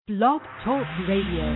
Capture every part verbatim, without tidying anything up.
Blog Talk Radio.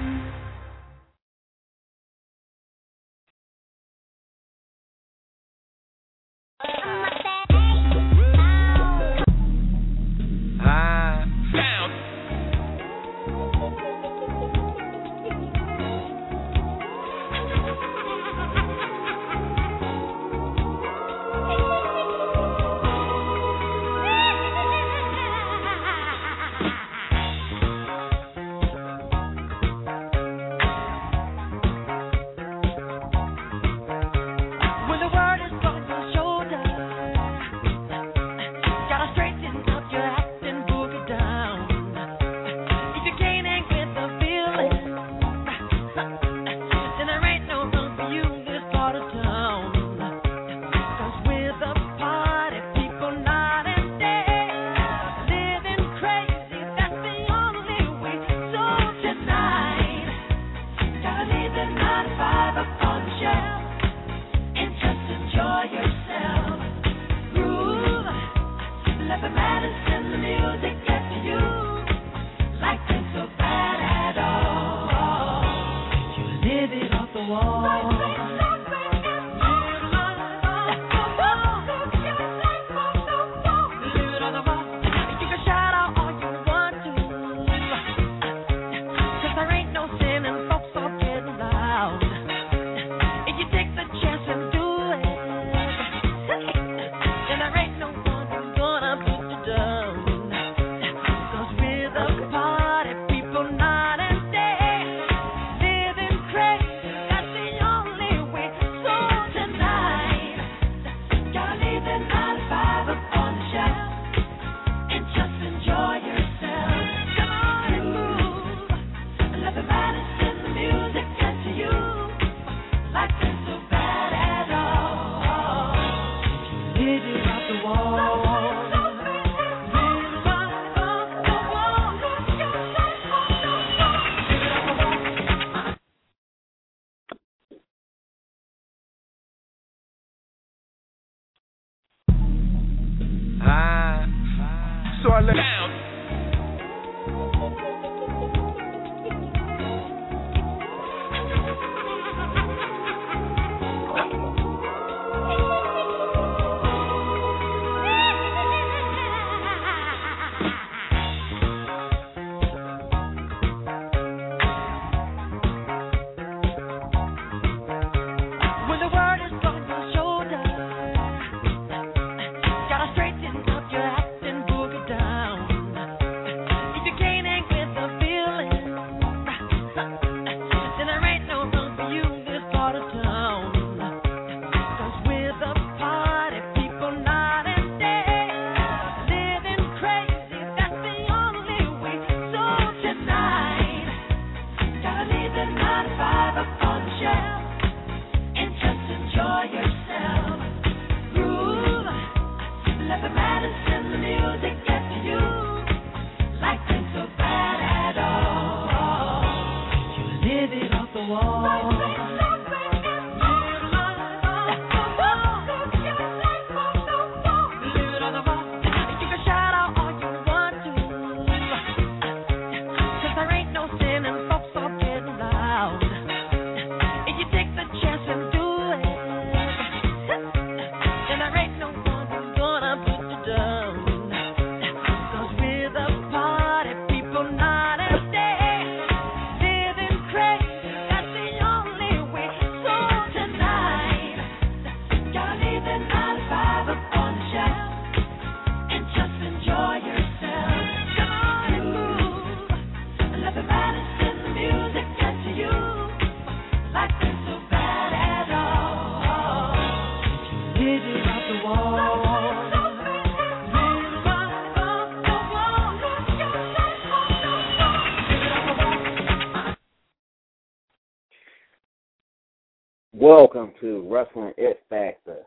Welcome to Wrestling It Factor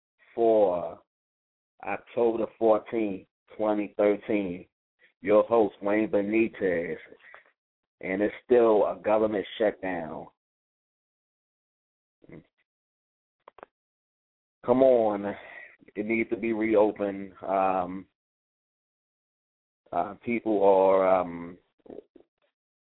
for October fourteenth, twenty thirteen. Your host, Wayne Benitez, and it's still a government shutdown. Come on, it needs to be reopened. Um, uh, people are um,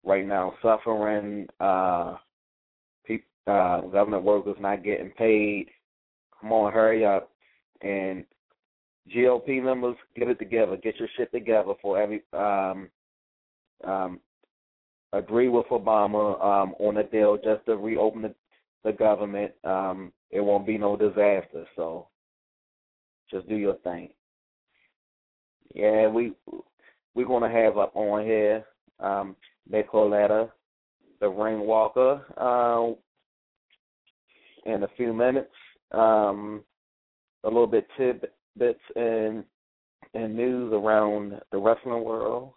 right now suffering. Uh, people, uh, government workers not getting paid. Come on, hurry up. And G O P members, get it together. Get your shit together for every um, um, agree with Obama um, on a deal just to reopen the, the government. Um, it won't be no disaster. So just do your thing. Yeah, we we're gonna have up on here um, Nicoletta, the Ring Walker, uh, in a few minutes. Um, a little bit tidbits and and news around the wrestling world.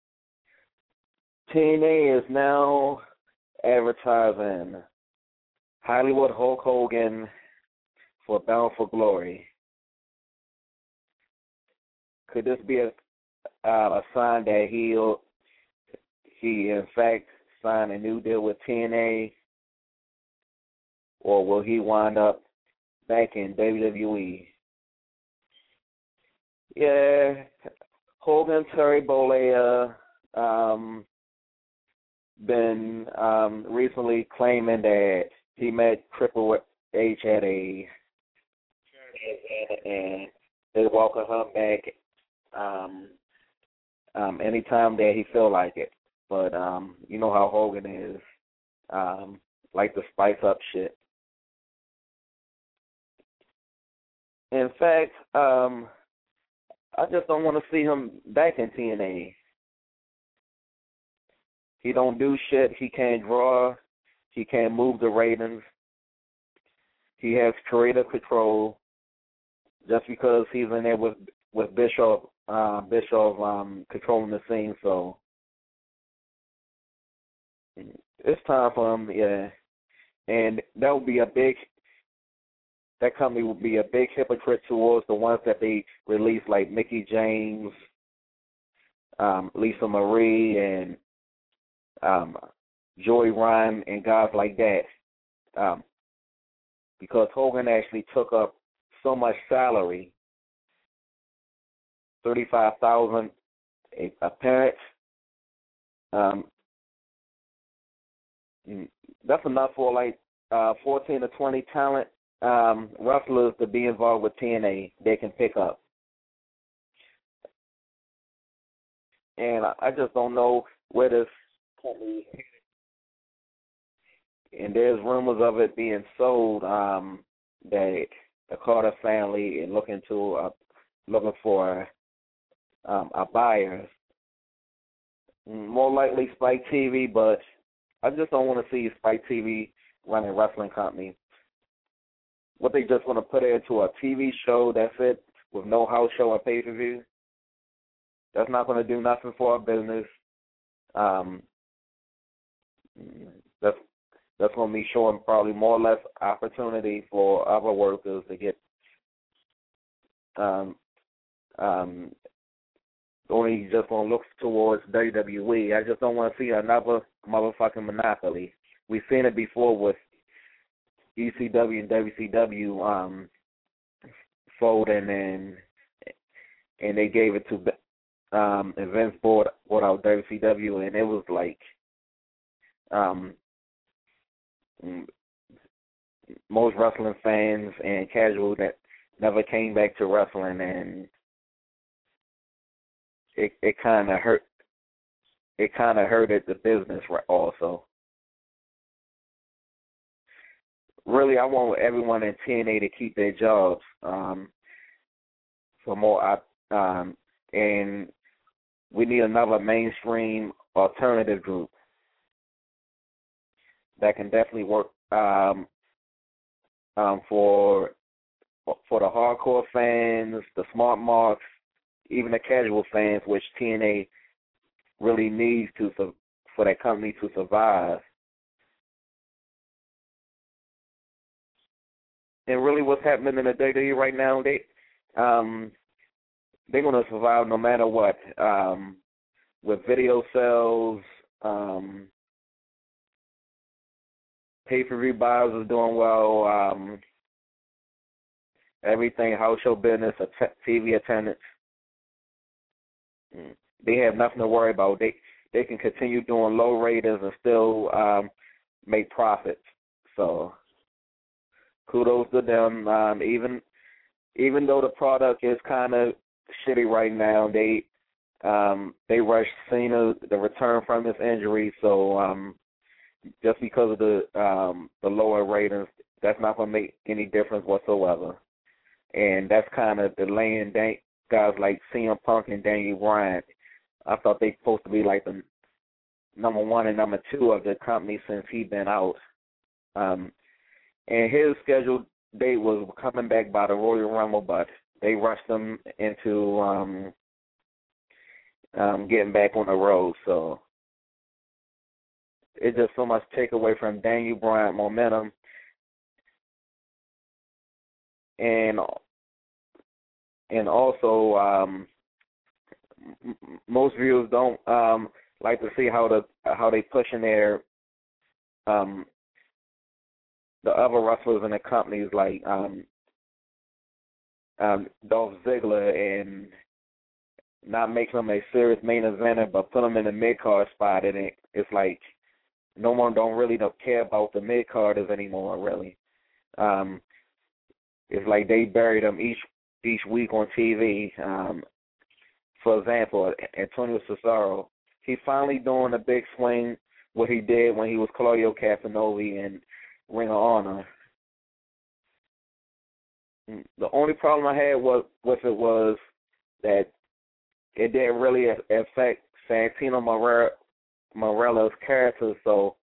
T N A is now advertising Hollywood Hulk Hogan for Bound for Glory. Could this be a uh, a sign that he'll he in fact sign a new deal with T N A, or will he wind up back in W W E? Yeah, Hogan, Terry Bollea, um, been um, recently claiming that he met Triple H at a and they welcome him back um, um, anytime that he feel like it. But um, you know how Hogan is, um, like to spice up shit. In fact, um, I just don't want to see him back in T N A. He don't do shit. He can't draw. He can't move the ratings. He has creative control. Just because he's in there with with Bischoff, uh, Bischoff um, controlling the scene, so it's time for him. Yeah, and that would be a big. That company would be a big hypocrite towards the ones that they release, like Mickie James, um, Lisa Marie, and um, Joey Ryan, and guys like that. Um, because Hogan actually took up so much salary, thirty-five thousand dollars appearance. Um, that's enough for like uh, fourteen to twenty talent um, wrestlers to be involved with T N A. They can pick up. And I, I just don't know where this company, and there's rumors of it being sold, um, that the Carter family is looking to uh, looking for um, a buyer. More likely Spike T V, but I just don't want to see Spike T V run a wrestling company. What, they just want to put it into a T V show, that's it, with no house show or pay-per-view? That's not going to do nothing for our business. Um, that's that's going to be showing probably more or less opportunity for other workers to get um, um, only just going to look towards W W E. I just don't want to see another motherfucking monopoly. We've seen it before with E C W and W C W um, folding, and and they gave it to um, and Vince bought, bought out W C W, and it was like um, most wrestling fans and casual that never came back to wrestling, and it it kind of hurt. It kind of hurted the business also. Really, I want everyone in T N A to keep their jobs um, for more, um, and we need another mainstream alternative group that can definitely work um, um, for for the hardcore fans, the smart marks, even the casual fans, which T N A really needs to for that company to survive. And really, what's happening in the W W E right now, they um, they're going to survive no matter what. Um, with video sales, um, pay-per-view buyers are doing well. Um, everything, house show business, T V attendance, they have nothing to worry about. They they can continue doing low ratings and still um, make profits. So kudos to them. Um, even even though the product is kind of shitty right now, they um, they rushed Cena the return from his injury. So um, just because of the um, the lower ratings, that's not going to make any difference whatsoever. And that's kind of delaying Dan- guys like C M Punk and Daniel Bryan. I thought they supposed to be like the number one and number two of the company since he been out. Um, and his scheduled date was coming back by the Royal Rumble, but they rushed him into um, um, getting back on the road. So it's just so much take away from Daniel Bryan momentum. And and also, um, m- most viewers don't um, like to see how the how they pushing their um, the other wrestlers in the companies like um, um, Dolph Ziggler, and not making them a serious main eventer, but put them in the mid card spot. And it, it's like no one don't really don't care about the mid carders anymore. Really, um, it's like they bury them each each week on T V. Um, for example, Antonio Cesaro, he's finally doing a big swing. What he did when he was Claudio Castagnoli in Ring of Honor. The only problem I had was, with it was that it didn't really affect Santino Marella, Morella's character. So,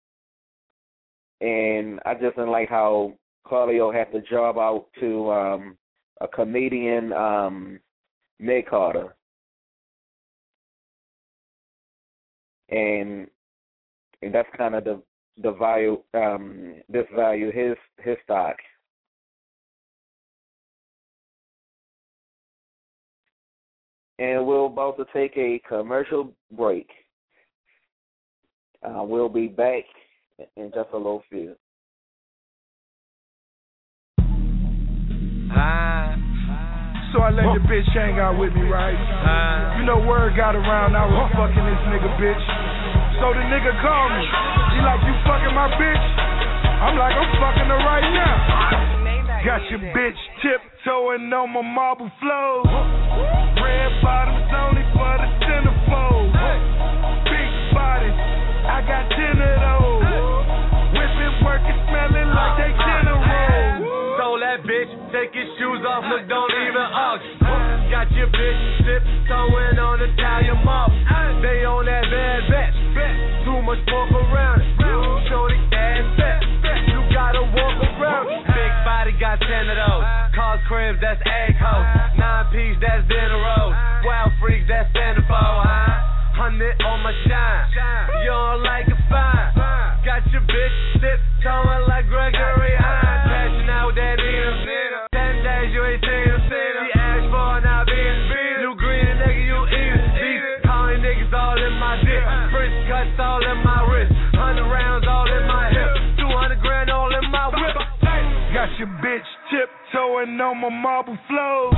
and I just didn't like how Claudio had to job out to um, a comedian um, mid-carder. And and that's kind of the the value, um, this value his his stock. And we're about to take a commercial break. Uh, we'll be back in just a little few. Ah. So I let the bitch hang out with me, right? Ah. You know, word got around I was fucking this nigga, bitch. So the nigga called me. He like, you fucking my bitch? I'm like, I'm fucking her right now. Got your bitch tiptoeing on my marble floors. Red bottoms only for the centerfold. Big body, I got ten of those. Whipping, working, smelling like they dinner rolls. Stole that bitch, take his shoes off, look, don't even argue. Got your bitch tiptoeing on the Italian mob. They on that bad bitch. Too much pork around it. Shorty ass fat. You gotta walk around it. Big body got ten of those. Cars, cribs, that's egg hoes. Nine piece, that's dinner rolls. Wild freaks, that's centerfold, huh? Hundred on my shine. You don't like it, fine. Got your bitch tiptoeing like Gregory Hines. Crashing out with that nigga. Ten days you ain't seen him. She asked for an I B. You green nigga, you eat it. These calling niggas all in my dick. French cuts all in my wrist. Hundred rounds all in my hip. Two hundred grand all in my whip. Got your bitch tiptoeing on my marble floors.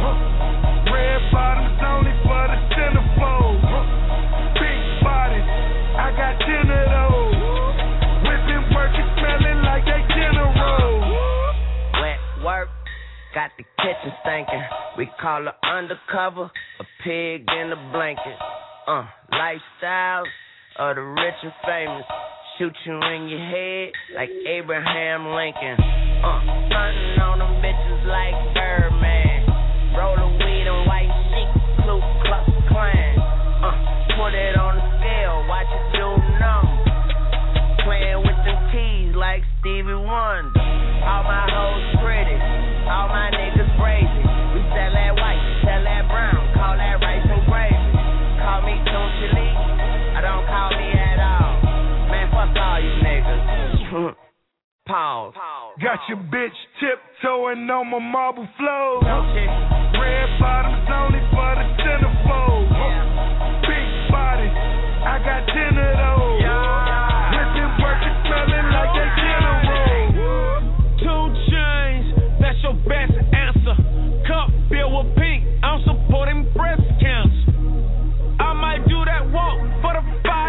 Red bottoms only for the centerfold. Big body, I got ten of those. Whipping, working, smelling like they dinner rolls. Wet work, got the kitchen stinking. We call her undercover, a pig in a blanket. Uh, lifestyles of the rich and famous. Shoot you in your head like Abraham Lincoln. Uh, stunting on them bitches like Birdman. Roll a weed and white sheep, Ku Klux Klan. Uh, put it on the scale, watch it do numbers. Playing with them keys like Stevie Wonder. All my hoes pretty, all my niggas crazy. We sell that white, sell that brown, call that rice and gravy. Call me Tunchi Lee, I don't call me at all. Man, fuck all you niggas. Pause. Got your bitch tiptoeing on my marble floors. Red bottoms only for the centerfold. Big body, I got ten of those. Whipping, working, smelling like they dinner rolls. Two chains, that's your best answer. Cup filled with pink, I'm supporting breast cancer. I might do that walk for the five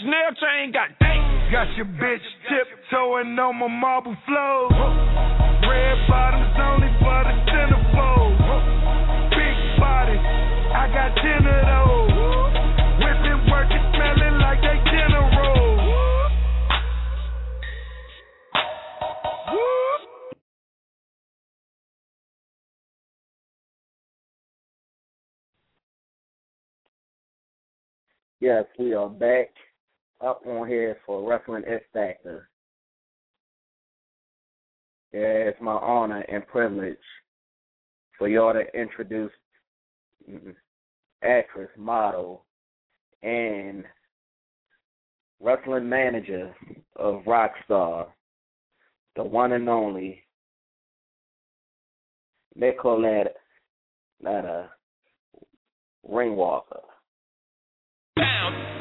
Chanel chain, goddamn. Got your bitch tiptoeing on my marble floor. Red bottoms only for the centerfold. Big body, I got ten of those. Whipping, working, smelling like they dinner rolls. Yes, we are back up on here for Wrestling X Factor. Yeah, it's my honor and privilege for y'all to introduce actress, model, and wrestling manager of Rockstar, the one and only Nicolette Netta Ringwalker. Down.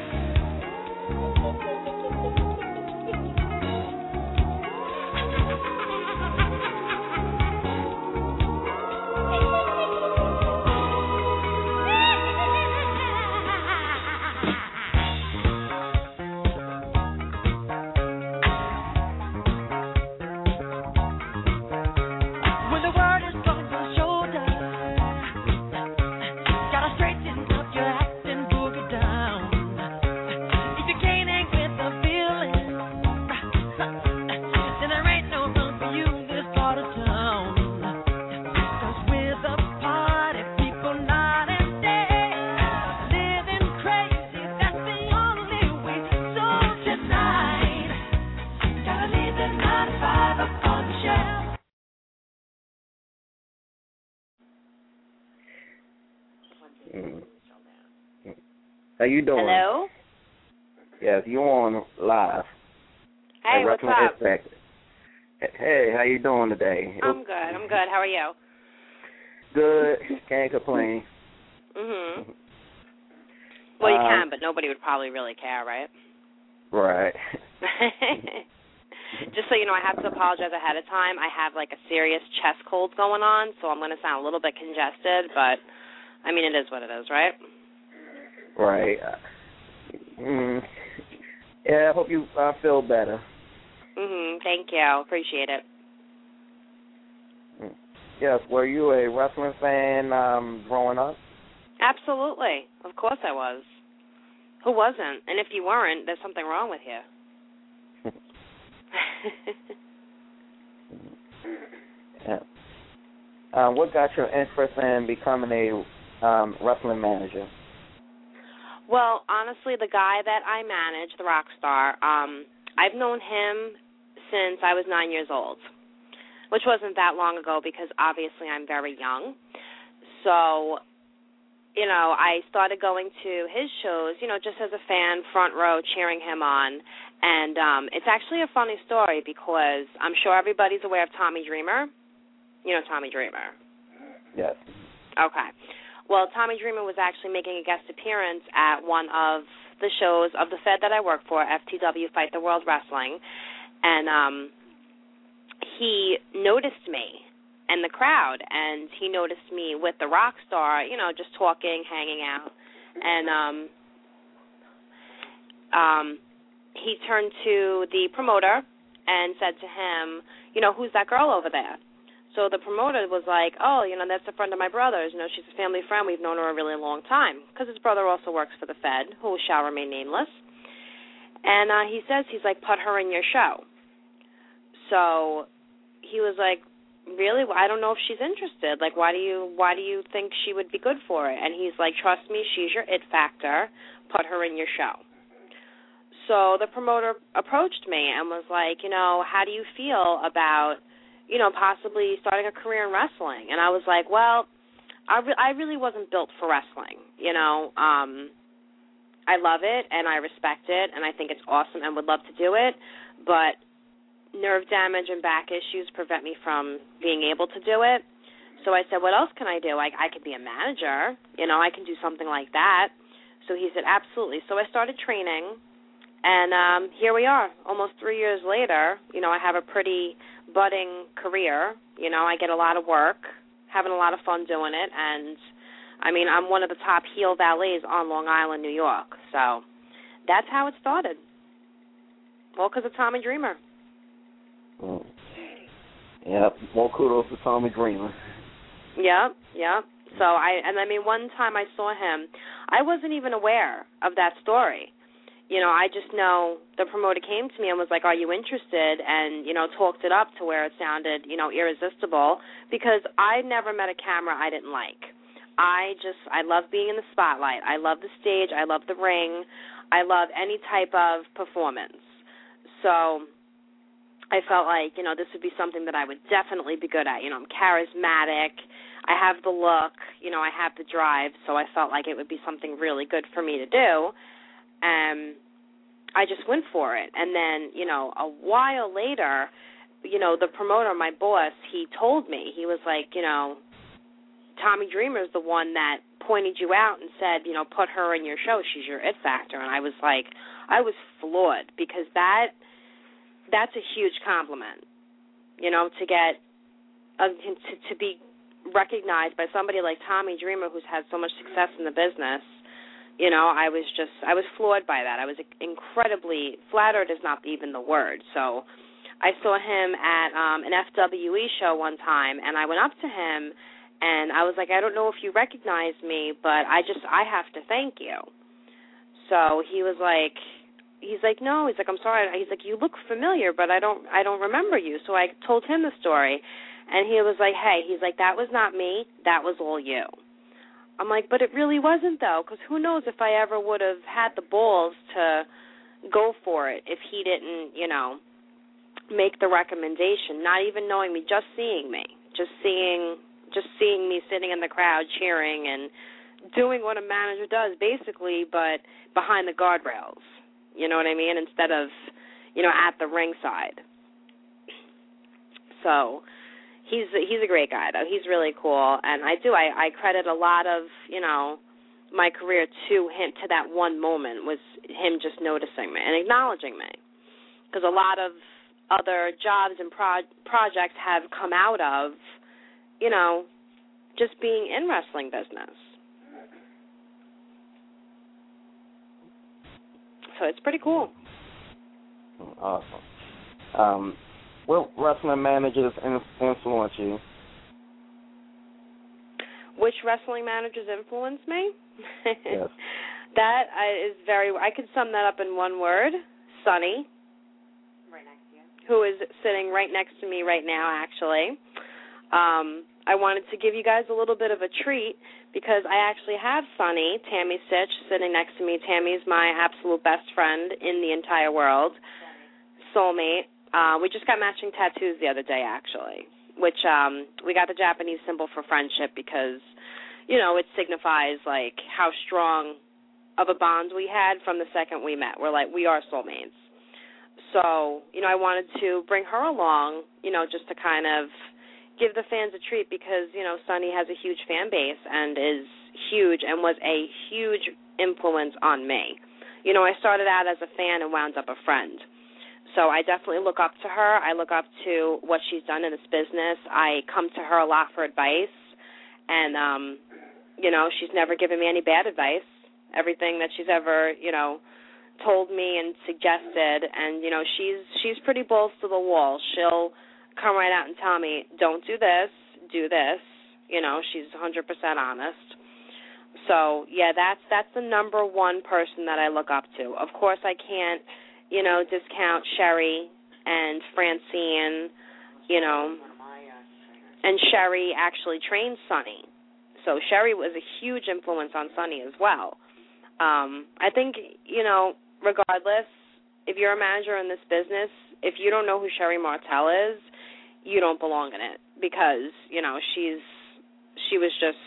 How you doing? Hello? Yes, you on live. Hey, what's up? Hey, how you doing today? I'm good. I'm good. How are you? Good. Can't complain. Mhm. Well, you um, can, but nobody would probably really care, right? Right. Just so you know, I have to apologize ahead of time. I have like a serious chest cold going on, so I'm going to sound a little bit congested, but I mean, it is what it is, right? Right. Mm. Yeah, I hope you uh, feel better. Mhm. Thank you. Appreciate it. Yes. Were you a wrestling fan um, growing up? Absolutely. Of course I was. Who wasn't? And if you weren't, there's something wrong with you. Yeah. Uh, what got your interest in becoming a um, wrestling manager? Well, honestly, the guy that I manage, the Rockstar, um, I've known him since I was nine years old, which wasn't that long ago because obviously I'm very young. So, you know, I started going to his shows, you know, just as a fan, front row, cheering him on. And um, it's actually a funny story because I'm sure everybody's aware of Tommy Dreamer. You know Tommy Dreamer? Yes. Okay. Well, Tommy Dreamer was actually making a guest appearance at one of the shows of the Fed that I work for, F T W, Fight the World Wrestling, and um, he noticed me and the crowd, and he noticed me with the rock star, you know, just talking, hanging out, and um, um, he turned to the promoter and said to him, you know, who's that girl over there? So the promoter was like, oh, you know, that's a friend of my brother's. You know, she's a family friend. We've known her a really long time because his brother also works for the Fed, who shall remain nameless. And uh, he says, he's like, put her in your show. So he was like, really? I don't know if she's interested. Like, why do you why do you think she would be good for it? And he's like, trust me, she's your it factor. Put her in your show. So the promoter approached me and was like, you know, how do you feel about, you know, possibly starting a career in wrestling? And I was like, well, I, re- I really wasn't built for wrestling, you know. Um, I love it, and I respect it, and I think it's awesome and would love to do it, but nerve damage and back issues prevent me from being able to do it. So I said, what else can I do? I, I could be a manager, you know, I can do something like that. So he said, absolutely. So I started training, and um, here we are, almost three years later. You know, I have a pretty budding career. You know, I get a lot of work, having a lot of fun doing it, and I mean, I'm one of the top heel valets on Long Island, New York. So that's how it started. All because of Tommy Dreamer. Mm. Yep. More kudos to Tommy Dreamer. Yep, yep. So I, and I mean, one time I saw him, I wasn't even aware of that story. You know, I just know the promoter came to me and was like, are you interested? And, you know, talked it up to where it sounded, you know, irresistible, because I never met a camera I didn't like. I just, I love being in the spotlight. I love the stage. I love the ring. I love any type of performance. So I felt like, you know, this would be something that I would definitely be good at. You know, I'm charismatic. I have the look. You know, I have the drive. So I felt like it would be something really good for me to do. And I just went for it. And then, you know, a while later, you know, the promoter, my boss, he told me, he was like, you know, Tommy Dreamer is the one that pointed you out and said, you know, put her in your show. She's your it factor. And I was like, I was floored, because that that's a huge compliment, you know, to get, uh, to, to be recognized by somebody like Tommy Dreamer, who's had so much success in the business. You know, I was just, I was floored by that. I was incredibly, flattered is not even the word. So I saw him at um, an F W E show one time, and I went up to him, and I was like, I don't know if you recognize me, but I just, I have to thank you. So he was like, he's like, no, he's like, I'm sorry. He's like, you look familiar, but I don't, I don't remember you. So I told him the story, and he was like, hey, he's like, that was not me. That was all you. I'm like, but it really wasn't, though, because who knows if I ever would have had the balls to go for it if he didn't, you know, make the recommendation, not even knowing me, just seeing me, just seeing just seeing me sitting in the crowd cheering and doing what a manager does, basically, but behind the guardrails, you know what I mean, instead of, you know, at the ringside. So he's he's a great guy, though. He's really cool, and I do. I, I credit a lot of, you know, my career to him, to that one moment, was him just noticing me and acknowledging me, because a lot of other jobs and pro- projects have come out of, you know, just being in wrestling business. So it's pretty cool. Awesome. Um, what wrestling managers influence you? Which wrestling managers influence me? Yes. That is very, I could sum that up in one word, Sunny. Right next to you. Who is sitting right next to me right now, actually. Um, I wanted to give you guys a little bit of a treat, because I actually have Sunny, Tammy Sitch, sitting next to me. Tammy's my absolute best friend in the entire world, soulmate. Uh, we just got matching tattoos the other day, actually, which um, we got the Japanese symbol for friendship because, you know, it signifies, like, how strong of a bond we had from the second we met. We're like, we are soulmates. So, you know, I wanted to bring her along, you know, just to kind of give the fans a treat, because, you know, Sunny has a huge fan base and is huge and was a huge influence on me. You know, I started out as a fan and wound up a friend. So I definitely look up to her. I look up to what she's done in this business. I come to her a lot for advice, and, um, you know, she's never given me any bad advice. Everything that she's ever, you know, told me and suggested, and, you know, she's she's pretty balls to the wall. She'll come right out and tell me, don't do this, do this. You know, she's one hundred percent honest. So, yeah, that's that's the number one person that I look up to. Of course, I can't, you know, discount Sherry and Francine, you know, and Sherry actually trained Sunny. So Sherry was a huge influence on Sunny as well. Um, I think, you know, regardless, if you're a manager in this business, if you don't know who Sherry Martel is, you don't belong in it, because, you know, she's she was just,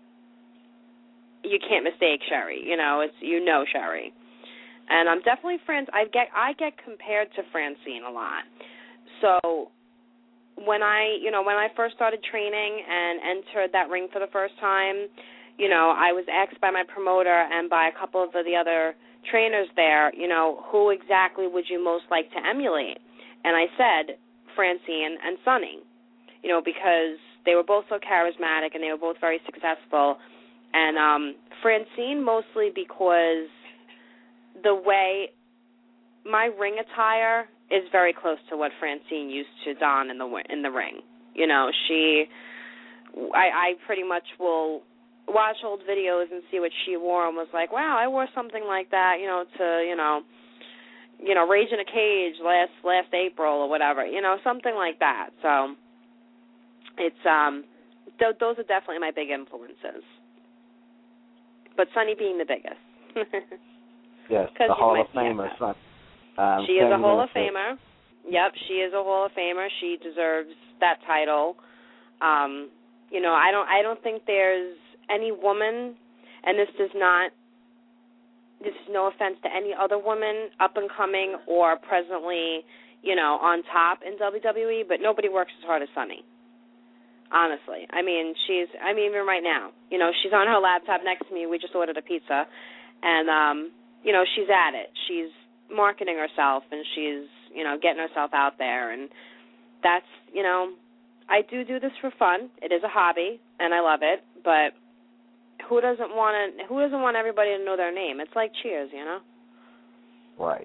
you can't mistake Sherry. You know, it's you know Sherry, and I'm definitely friends. I get I get compared to Francine a lot. So when I you know when I first started training and entered that ring for the first time, you know, I was asked by my promoter and by a couple of the other trainers there, you know, who exactly would you most like to emulate? And I said Francine and Sunny, you know, because they were both so charismatic and they were both very successful. And um, Francine mostly because the way my ring attire is very close to what Francine used to don in the in the ring. You know, she, I, I pretty much will watch old videos and see what she wore and was like, wow, I wore something like that, you know, to, you know, you know, Rage in a Cage last last April or whatever, you know, something like that. So it's um, th- those are definitely my big influences. But Sunny being the biggest. Yes, the Hall of Famer, Sunny. Um, she is a Hall of Famer. Yep, she is a Hall of Famer. She deserves that title. Um, you know, I don't I don't think there's any woman, and this does not, this is no offense to any other woman up and coming or presently, you know, on top in W W E, but nobody works as hard as Sunny. Honestly. I mean, she's, I mean, even right now, you know, she's on her laptop next to me. We just ordered a pizza, and, um, you know, she's at it. She's marketing herself, and she's, you know, getting herself out there, and that's, you know, I do do this for fun. It is a hobby, and I love it, but who doesn't want to, who doesn't want everybody to know their name? It's like Cheers, you know? Right.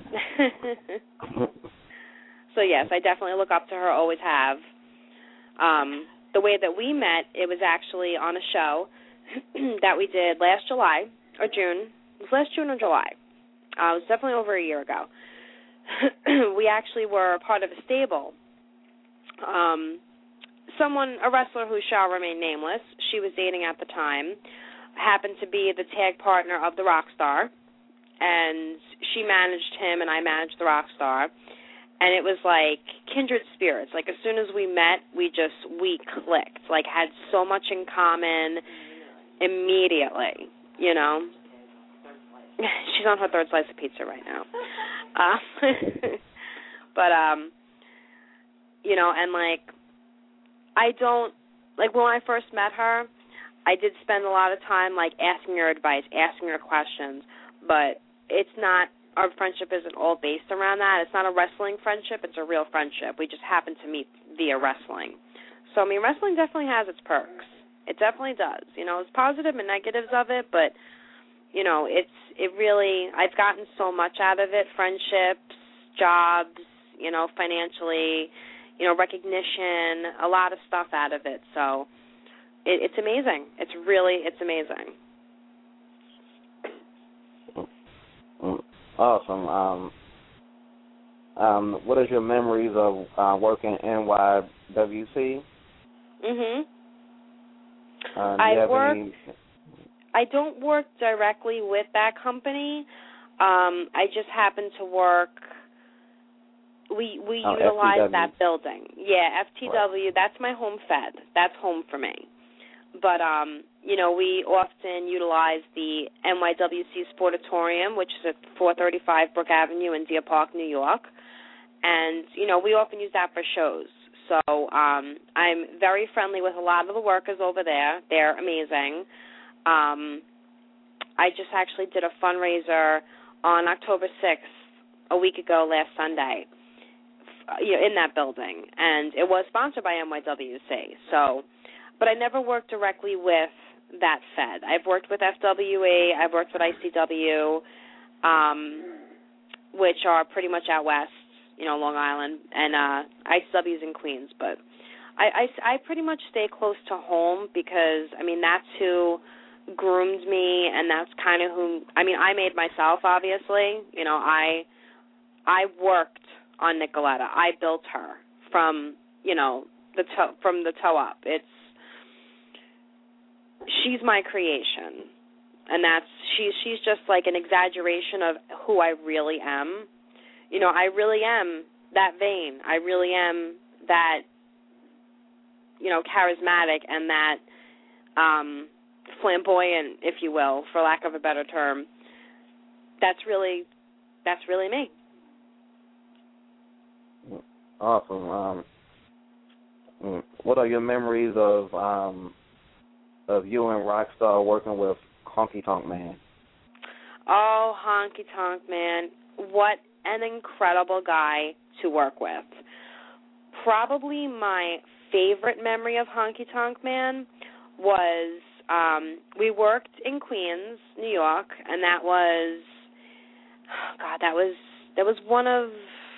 So, yes, I definitely look up to her, always have. Um, the way that we met, it was actually on a show that we did last July, or June. It was last June or July. Uh, it was definitely over a year ago. We actually were part of a stable. Um, someone, a wrestler who shall remain nameless, she was dating at the time, happened to be the tag partner of the Rockstar, and she managed him and I managed the Rockstar, and it was like kindred spirits. Like as soon as we met, we just, we clicked, like had so much in common immediately, you know. She's on her third slice of pizza right now. Uh, but, um, you know, and like, I don't, like when I first met her, I did spend a lot of time like asking her advice, asking her questions, but it's not, our friendship isn't all based around that. It's not a wrestling friendship, it's a real friendship. We just happen to meet via wrestling. So, I mean, wrestling definitely has its perks. It definitely does. You know, there's positive and negatives of it, but, you know, it's, it really, I've gotten so much out of it, friendships, jobs, you know, financially, you know, recognition, a lot of stuff out of it. So it, it's amazing. It's really, it's amazing. Awesome. Um, um, what is your memories of uh, working in N Y W C? Mhm. Um, I work. Any... I don't work directly with that company. Um, I just happen to work. We we oh, utilize F T W. that building. Yeah, F T W. Right. That's my home fed. That's home for me. But, um, you know, we often utilize the N Y W C Sportatorium, which is at four thirty-five Brook Avenue in Deer Park, New York. And, you know, we often use that for shows. So um, I'm very friendly with a lot of the workers over there. They're amazing. Um, I just actually did a fundraiser on October sixth, a week ago last Sunday, you know, in that building. And it was sponsored by N Y W C. So... But I never worked directly with that Fed. I've worked with F W E, I've worked with I C W, um, which are pretty much out west, you know, Long Island, and uh, I C W is in Queens. But I, I, I pretty much stay close to home because, I mean, that's who groomed me, and that's kind of who, I mean, I made myself, obviously. You know, I, I worked on Nicoletta. I built her from, you know, the toe, from the toe up. It's, she's my creation, and that's she's she's just like an exaggeration of who I really am. You know, I really am that vain. I really am that, you know, charismatic and that um, flamboyant, if you will, for lack of a better term. That's really that's really me. Awesome. Um, what are your memories of um, of you and Rockstar working with Honky Tonk Man? Oh, Honky Tonk Man. What an incredible guy to work with. Probably my favorite memory of Honky Tonk Man was um, we worked in Queens, New York, and that was God, that was that was one of.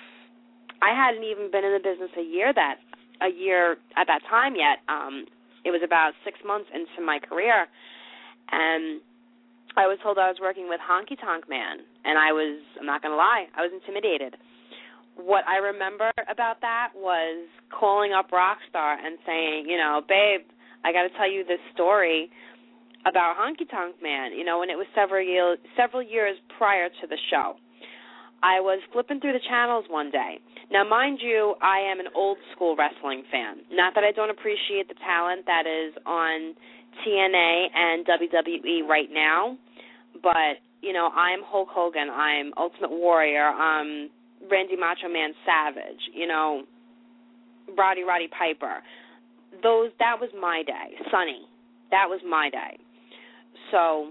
I hadn't even been in the business a year that a year at that time yet. Um, it was about six months into my career, and I was told I was working with Honky Tonk Man, and I was, I'm not going to lie, I was intimidated. What I remember about that was calling up Rockstar and saying, you know, babe, I got to tell you this story about Honky Tonk Man, you know, and it was several years, several years prior to the show. I was flipping through the channels one day. Now, mind you, I am an old-school wrestling fan. Not that I don't appreciate the talent that is on T N A and W W E right now, but, you know, I'm Hulk Hogan, I'm Ultimate Warrior, I'm Randy Macho Man Savage, you know, Roddy Roddy Piper. Those, that was my day. Sunny, that was my day. So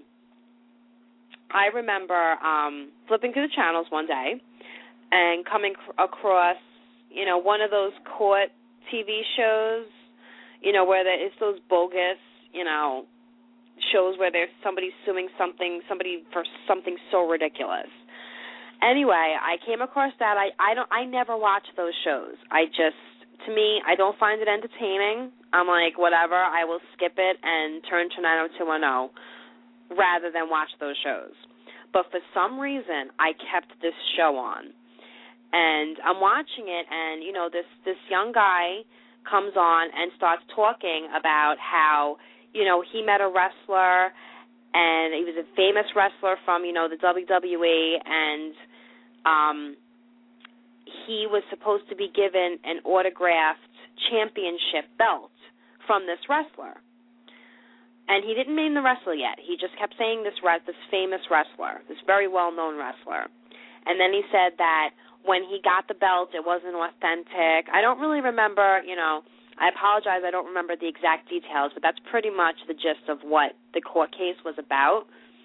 I remember um, flipping through the channels one day and coming cr- across, you know, one of those court T V shows, you know, where there, it's those bogus, you know, shows where there's somebody suing something, somebody for something so ridiculous. Anyway, I came across that. I, I don't. I never watch those shows. I just, to me, I don't find it entertaining. I'm like, whatever. I will skip it and turn to nine oh two one oh rather than watch those shows. But for some reason, I kept this show on, and I'm watching it, and you know, this this young guy comes on and starts talking about how, you know, he met a wrestler, and he was a famous wrestler from, you know, the W W E, and um, he was supposed to be given an autographed championship belt from this wrestler. And he didn't name the wrestler yet. He just kept saying this this famous wrestler, this very well-known wrestler. And then he said that when he got the belt, it wasn't authentic. I don't really remember, you know, I apologize, I don't remember the exact details, but that's pretty much the gist of what the court case was about.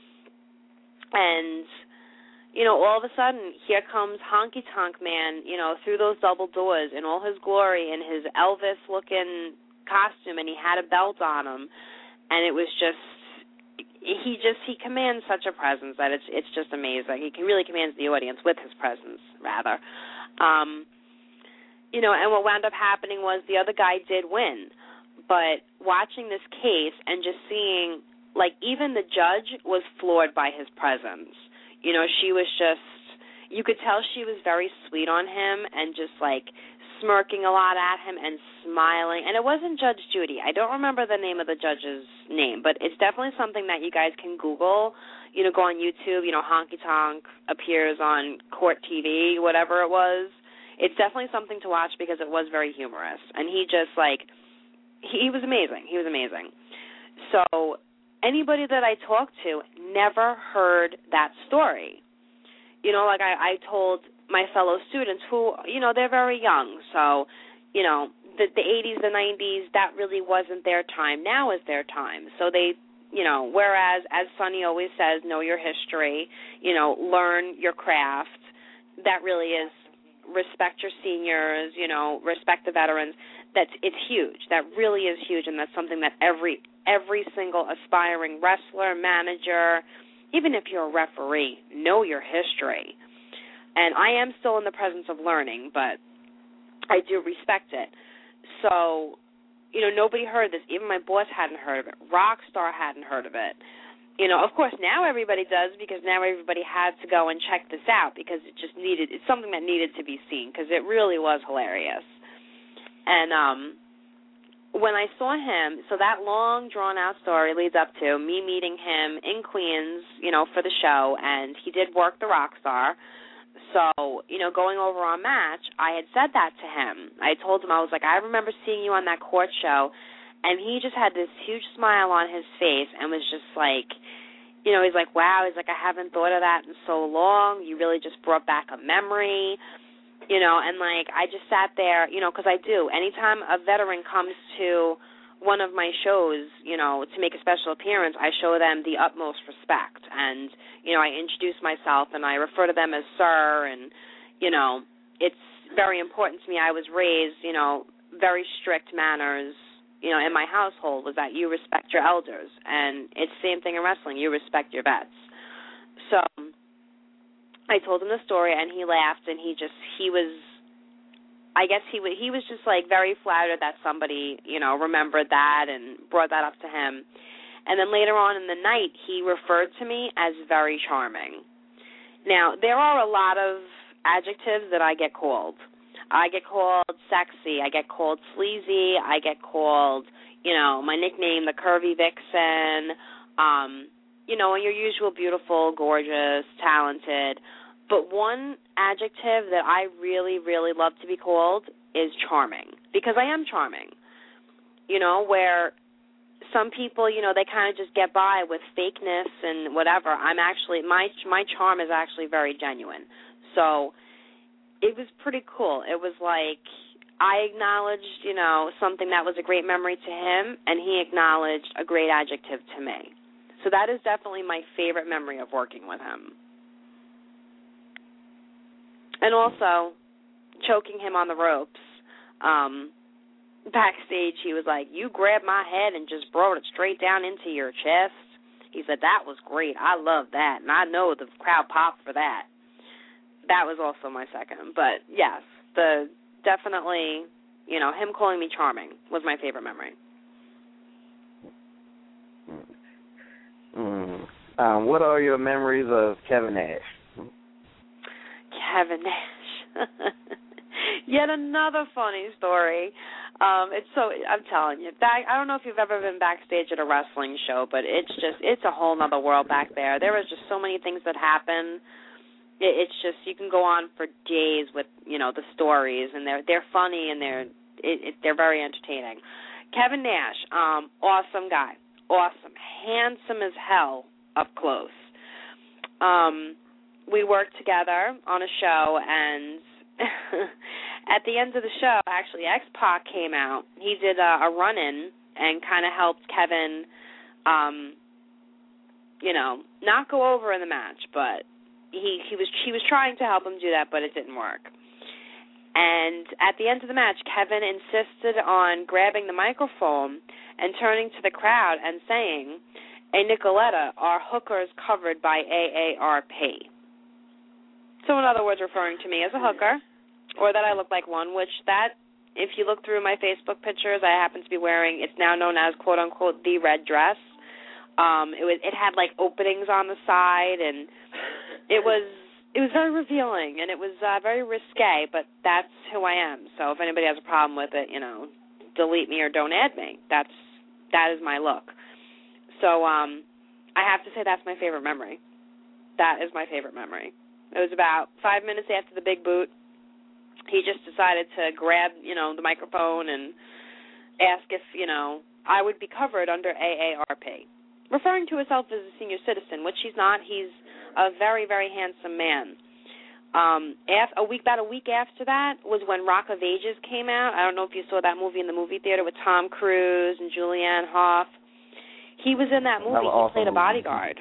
And, you know, all of a sudden, here comes Honky Tonk Man, you know, through those double doors in all his glory in his Elvis-looking costume, and he had a belt on him. And it was just, he just, he commands such a presence that it's it's just amazing. He can really commands the audience with his presence, rather. Um, you know, and what wound up happening was the other guy did win. But watching this case and just seeing, like, even the judge was floored by his presence. You know, she was just, you could tell she was very sweet on him and just, like, smirking a lot at him and smiling. And it wasn't Judge Judy. I don't remember the name of the judge's name, but it's definitely something that you guys can Google. You know, go on YouTube, you know, Honky Tonk appears on Court T V, whatever it was. It's definitely something to watch because it was very humorous. And he just, like, he, he was amazing. He was amazing. So anybody that I talked to never heard that story. You know, like I, I told my fellow students who, you know, they're very young. So, you know, the, the eighties, the nineties, that really wasn't their time. Now is their time. So they, you know, whereas, as Sonny always says, know your history, you know, learn your craft. That really is respect your seniors, you know, respect the veterans. That's, it's huge. That really is huge, and that's something that every every single aspiring wrestler, manager, even if you're a referee, know your history. And I am still in the presence of learning, but I do respect it. So, you know, nobody heard this. Even my boss hadn't heard of it. Rockstar hadn't heard of it. You know, of course, now everybody does because now everybody had to go and check this out because it just needed, it's something that needed to be seen because it really was hilarious. And um, when I saw him, so that long, drawn-out story leads up to me meeting him in Queens, you know, for the show, and he did work the Rockstar. So, you know, going over our match, I had said that to him. I told him, I was like, I remember seeing you on that court show, and he just had this huge smile on his face and was just like, you know, he's like, wow, he's like, I haven't thought of that in so long. You really just brought back a memory, you know, and, like, I just sat there, you know, because I do. Anytime a veteran comes to one of my shows, you know, to make a special appearance, I show them the utmost respect. And, you know, I introduce myself and I refer to them as sir. And, you know, it's very important to me. I was raised, you know, very strict manners, you know, in my household was that you respect your elders. And it's the same thing in wrestling. You respect your vets. So I told him the story, and he laughed, and he just, he was, I guess he w- he was just, like, very flattered that somebody, you know, remembered that and brought that up to him. And then later on in the night, he referred to me as very charming. Now, there are a lot of adjectives that I get called. I get called sexy. I get called sleazy. I get called, you know, my nickname, the Curvy Vixen, um, you know, your usual beautiful, gorgeous, talented. But one adjective that I really, really love to be called is charming, because I am charming, you know, where some people, you know, they kind of just get by with fakeness and whatever. I'm actually, my my charm is actually very genuine. So it was pretty cool. It was like I acknowledged, you know, something that was a great memory to him, and he acknowledged a great adjective to me. So that is definitely my favorite memory of working with him. And also choking him on the ropes. Um, backstage, he was like, you grabbed my head and just brought it straight down into your chest. He said, that was great. I love that. And I know the crowd popped for that. That was also my second. But, yes, the definitely, you know, him calling me charming was my favorite memory. Mm. Um, what are your memories of Kevin Nash? Kevin Nash. Yet another funny story. Um, it's so, I'm telling you, back, I don't know if you've ever been backstage at a wrestling show, but it's just, it's a whole nother world back there. There is just so many things that happen. It, it's just, you can go on for days with, you know, the stories, and they're they're funny, and they're it, it, they're very entertaining. Kevin Nash, um, awesome guy, awesome, handsome as hell up close. Um, we worked together on a show, and at the end of the show, actually, X-Pac came out. He did a, a run-in and kind of helped Kevin, um, you know, not go over in the match, but he, he was he was trying to help him do that, but it didn't work. And at the end of the match, Kevin insisted on grabbing the microphone and turning to the crowd and saying, "Hey, Nicoletta, are hookers covered by A A R P?" So in other words, referring to me as a hooker, or that I look like one, which that, if you look through my Facebook pictures, I happen to be wearing, it's now known as, quote-unquote, the red dress. Um, it was it had, like, openings on the side, and it was it was very revealing, and it was uh, very risque, but that's who I am. So if anybody has a problem with it, you know, delete me or don't add me. That's that is my look. So um, I have to say that's my favorite memory. That is my favorite memory. It was about five minutes after the big boot. He just decided to grab, you know, the microphone and ask if, you know, I would be covered under A A R P, referring to himself as a senior citizen, which he's not. He's a very, very handsome man. Um, after, a week, about a week after that was when Rock of Ages came out. I don't know if you saw that movie in the movie theater with Tom Cruise and Julianne Hough. He was in that movie. That he awesome played a bodyguard.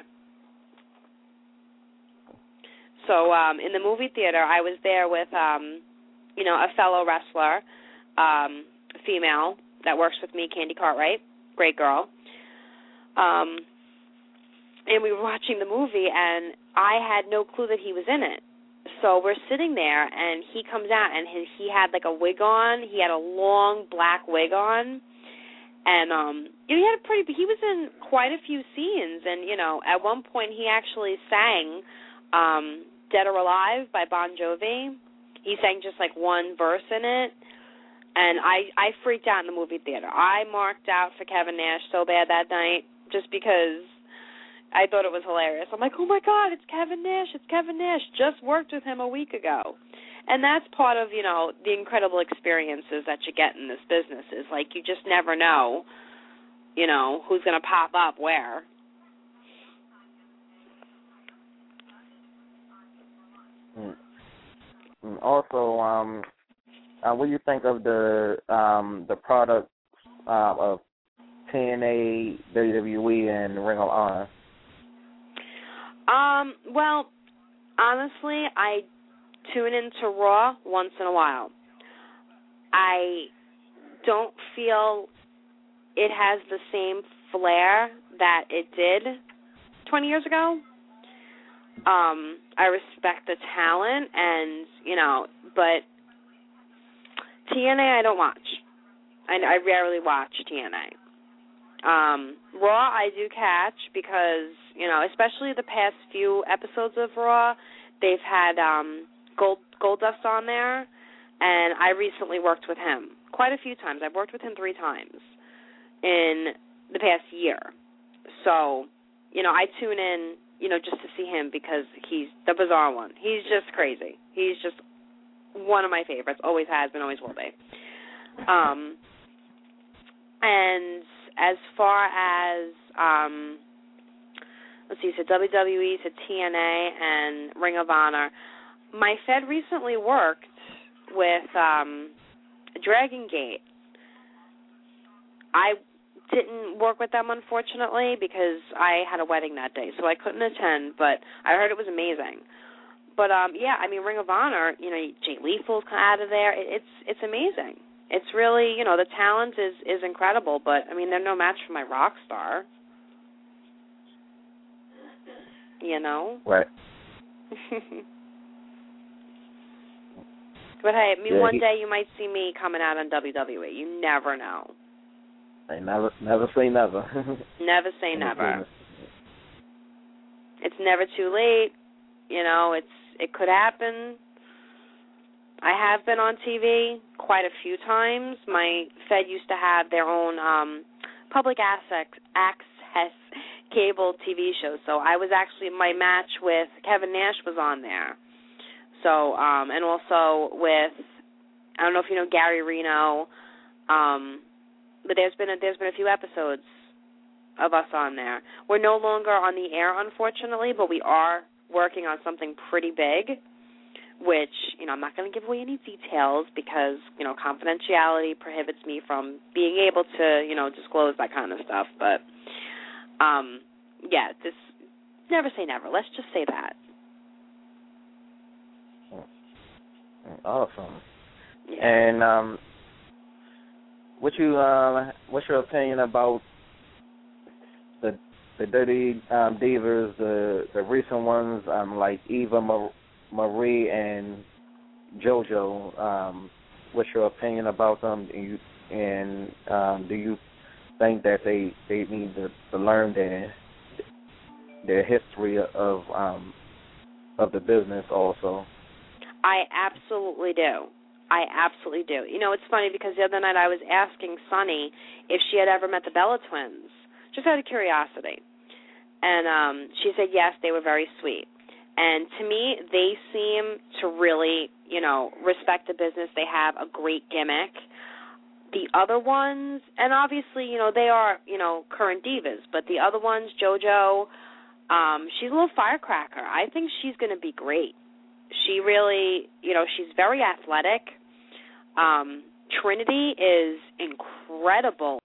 So um, in the movie theater, I was there with, um, you know, a fellow wrestler, um, female that works with me, Candy Cartwright, great girl. Um, and we were watching the movie, and I had no clue that he was in it. So we're sitting there, and he comes out, and his, he had like a wig on. He had a long black wig on, and um, he had a pretty. He was in quite a few scenes, and you know, at one point he actually sang um, "Dead or Alive" by Bon Jovi. He sang just like one verse in it, and I I freaked out in the movie theater. I marked out for Kevin Nash so bad that night just because I thought it was hilarious. I'm like, oh, my God, it's Kevin Nash. It's Kevin Nash. Just worked with him a week ago. And that's part of, you know, the incredible experiences that you get in this business is, like, you just never know, you know, who's going to pop up where. Also, um, uh, what do you think of the um, the product uh, of T N A, W W E, and Ring of Honor? Um, well, honestly, I tune into Raw once in a while. I don't feel it has the same flair that it did twenty years ago. Um, I respect the talent, and you know, but T N A I don't watch. I, I rarely watch T N A. Um, Raw I do catch because, you know, especially the past few episodes of Raw, they've had um, Gold Goldust on there, and I recently worked with him quite a few times. I've worked with him three times in the past year. So, you know, I tune in, you know, just to see him because he's the bizarre one. He's just crazy. He's just one of my favorites. Always has been, always will be. Um, and as far as, um, let's see, so W W E, so T N A, and Ring of Honor, my Fed recently worked with um, Dragon Gate. I didn't work with them, unfortunately, because I had a wedding that day, so I couldn't attend, but I heard it was amazing. But, um, yeah, I mean, Ring of Honor, you know, Jay Lethal's out of there. It, it's it's amazing. It's really, you know, the talent is, is incredible, but, I mean, they're no match for my rock star. You know? Right. But, hey, I mean, yeah, one he, day you might see me coming out on W W E. You never know. I never, never say never. Never say never. It's never too late. You know, it's it could happen. I have been on T V quite a few times. My Fed used to have their own um, public access, access cable T V show. So I was actually, my match with Kevin Nash was on there. So, um, and also with, I don't know if you know Gary Reno, um, but there's been a, there's been a few episodes of us on there. We're no longer on the air, unfortunately, but we are working on something pretty big, which, you know, I'm not going to give away any details because, you know, confidentiality prohibits me from being able to, you know, disclose that kind of stuff. But, um, yeah, this, never say never. Let's just say that. Awesome. Yeah. And um, what you, uh, what's your opinion about the the Dirty um, Divas, the the recent ones, um, like Eva Marie and JoJo? Um, what's your opinion about them? And, you, and um, do you think that they, they need to, to learn their their history of um, of the business also? I absolutely do. I absolutely do. You know, it's funny because the other night I was asking Sunny if she had ever met the Bella Twins, just out of curiosity. And um, she said yes, they were very sweet. And to me, they seem to really, you know, respect the business. They have a great gimmick. The other ones, and obviously, you know, they are, you know, current divas, but the other ones, JoJo, um, she's a little firecracker. I think she's going to be great. She really, you know, she's very athletic. Um, Trinity is incredible